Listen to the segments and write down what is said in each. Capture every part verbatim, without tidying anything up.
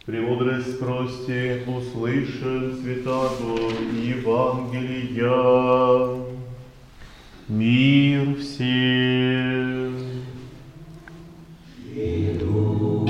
Премудрость прости, услышим святаго Евангелия. Мир всем. И духу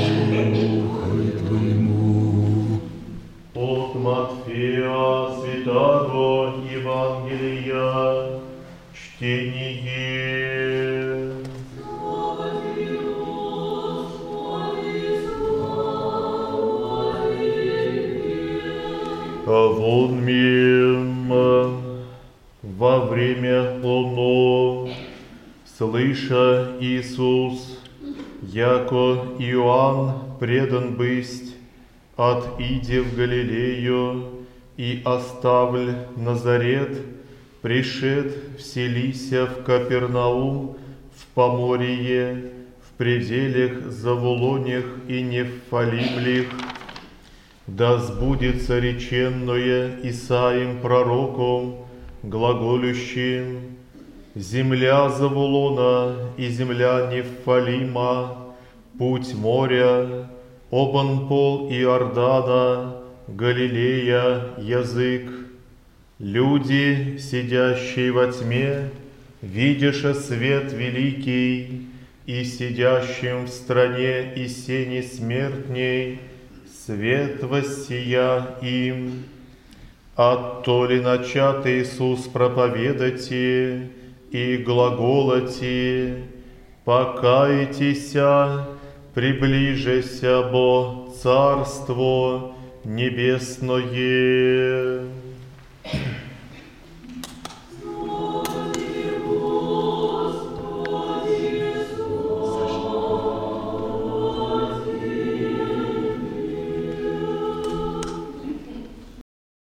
твоему. От Матфея святаго Евангелия. Чтение. Слава Тебе, Господи, слава Тебе. Вон мимо во время оно, слыша Иисус, яко Иоанн предан бысть, отиде в Галилею и оставль Назарет, пришед вселися в Капернаум, в Поморье, в пределях Завулоних и Нефалимлих, да сбудется реченное Исаием пророком, глаголющим: земля Завулона и земля Нефалима, путь моря, обан пол Иордана, Галилея язык. Люди, сидящие во тьме, видяша свет великий, и сидящим в стране и сени смертней свет воссия им. Отто ли начат Иисус проповедати и глаголати: покайтеся, приближеся бо Царство Небесное.